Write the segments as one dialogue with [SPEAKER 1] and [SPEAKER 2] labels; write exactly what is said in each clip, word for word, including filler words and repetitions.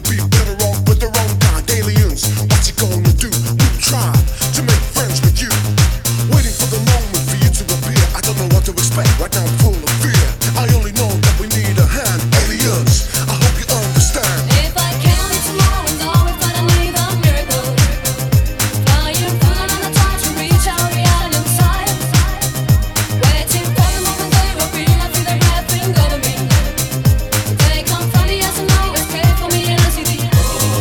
[SPEAKER 1] be better off with their own kind. Aliens, what you gonna do? We try to make friends with you. Waiting for the moment for you to appear. I don't know what to expect. Right now I'm full of fear. I only know that we need a hand. Aliens, I hope you understand.
[SPEAKER 2] If I counted tomorrow and always thought I need a miracle, flying far on the top to reach out beyond inside, waiting for the moment they will be. I feel their breathing over me. They come from the yes and no, escape for me and I see the I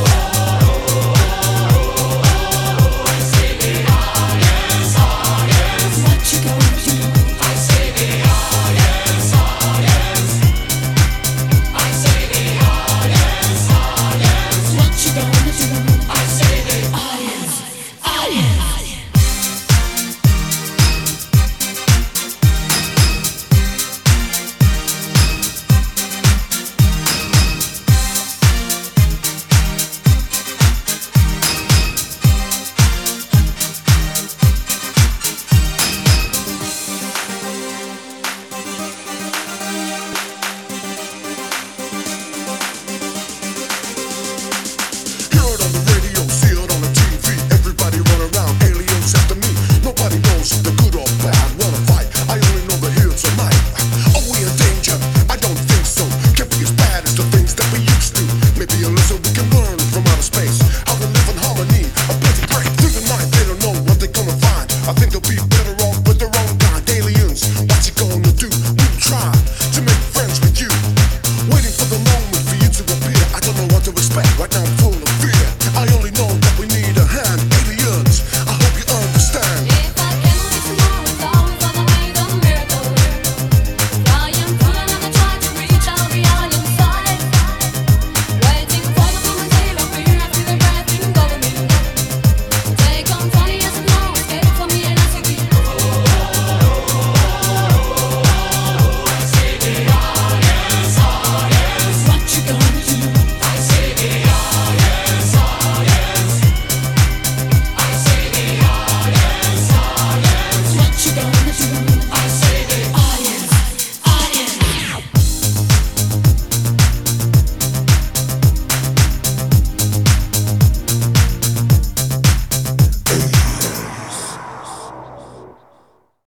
[SPEAKER 2] see the audience, audience. What you gonna do? I see the audience, audience. I see the audience, audience. What you gonna do? I see the audience, audience.
[SPEAKER 1] Hear it on the radio, see it on the T V. Everybody run around, aliens after me. Nobody knows the good or bad. Wanna fight? I only know the here tonight. Are we in danger? I don't think so. Can't be as bad as the things that we used to. Maybe a lesson we can learn from outer space. How to live in harmony, a better break. Through the night, they don't know what they're gonna find. I think they'll be better off with their own kind. Aliens, what you gonna do? We try to make friends with you. Waiting for the moment for you to appear. I don't know what to expect. Right now I'm full